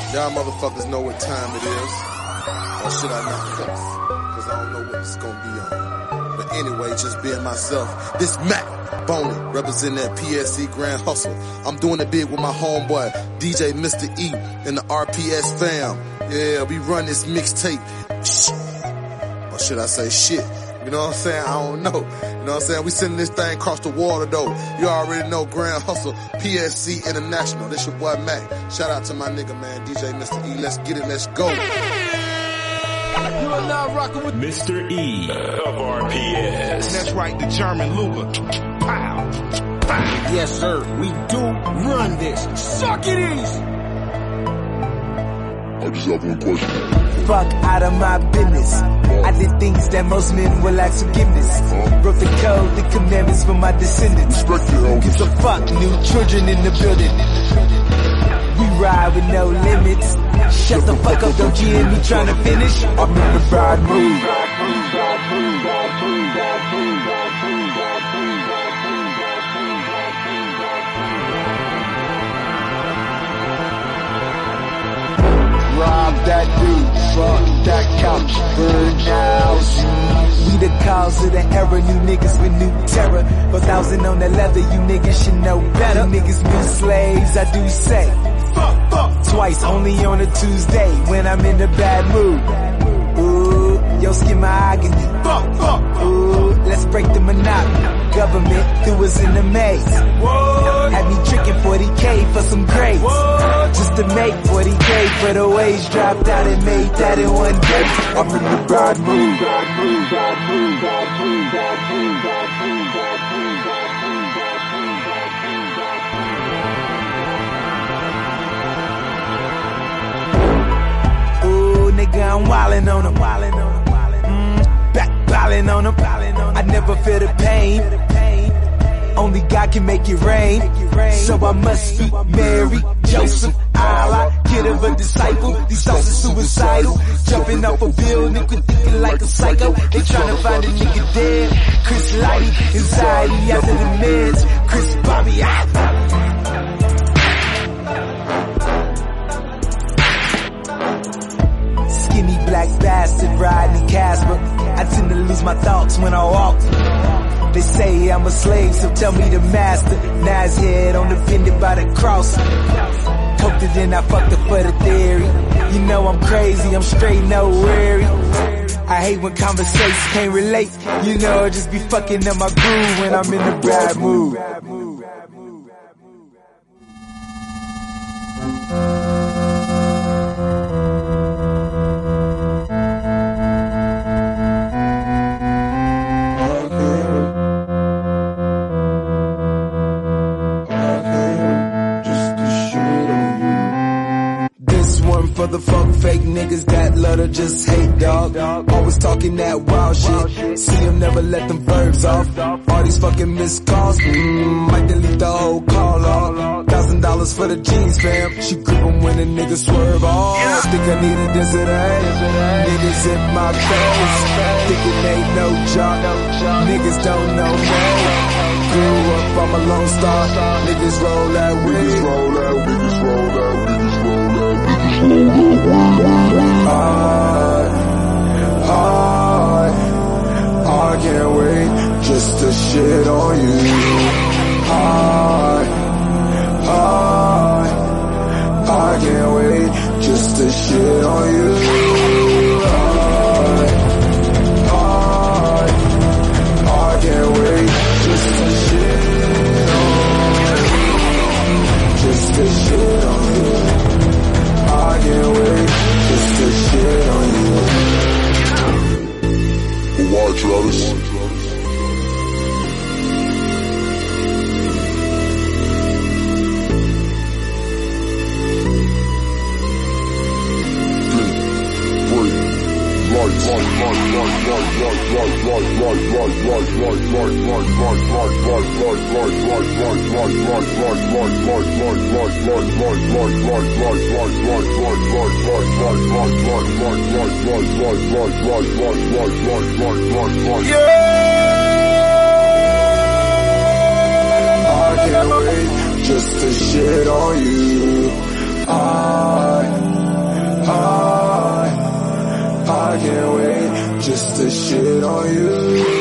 Y'all motherfuckers know what time it is. Or should I not cuss? Cause I don't know what it's gonna be on. But anyway, just being myself. This Mac Boney, representing that PSC Grand Hustle. I'm doing it big with my homeboy, DJ Mr. E, and the RPS fam. Yeah, we run this mixtape. Or should I say shit? You know what I'm saying? I don't know. You know what I'm saying? We sending this thing across the water though. You already know Grand Hustle, PSC International. This your boy Mac. Shout out to my nigga, man, DJ Mr. E. Let's get it, let's go. You are now rocking with Mr. E of RPS. That's right, the German Luger. Pow. Pow. Yes, sir. We do run this. Suck it easy. I just have one question. Fuck out of my business. I did things that most men will lack forgiveness. Broke the code, the commandments for my descendants. Gives a fuck, new children in the building. We ride with no limits. Shut the fuck up, don't you hear me trying to finish? I'm in the broad mood. Rob that dude, fuck that couch, burn house. We the cause of the era, new niggas with new terror. 4,000 on the leather, you niggas should know better. You niggas new slaves, I do say. Fuck. Twice, only on a Tuesday, when I'm in the bad mood. Ooh, yo skin mahogany. Fuck. Ooh, let's break the monopoly. Government threw us in the maze. Had me tricking 40K for some grapes. Just to make 40K for the wage. Dropped out and made that in one day. I'm in the broad mood. Ooh, nigga, I'm wildin' on 'em. Back ballin' on 'em. I never feel the pain. Only God can make it rain. So I must be Mary, Joseph, Allah, kid of a disciple. These thoughts are suicidal. Jumping off a building, quit thinking like a psycho. They tryna find a nigga dead. Chris Lighty, anxiety after the meds. Chris Bobby, Skinny black bastard riding in Casper. I tend to lose my thoughts when I walk. They say I'm a slave, so tell me the master. Nas head on the bended by the cross. Coked it in, I fucked up for the theory. You know I'm crazy, I'm straight, no worry. I hate when conversations can't relate. You know I just be fucking up my groove when I'm in the bad mood. For the fuck fake niggas that love to just hate, dog. Always talking that wild shit. See them, never let them verbs off. All these fucking missed calls, might delete the whole call off. $1,000 for the jeans, fam. She grip them when a nigga swerve off. Think I need a dissident. Niggas in my face. Thinking ain't no job. Niggas don't know me. Grew up, I'm a lone star. Niggas roll that weed. Niggas roll that, niggas roll that, niggas roll that. I can't wait just to shit on you. I can't wait just to shit on you. I can't wait just to shit on you. Just to shit on you. I can't wait just to shit on you. Why, Travis? I can't wait just to shit on you. just to shit on you.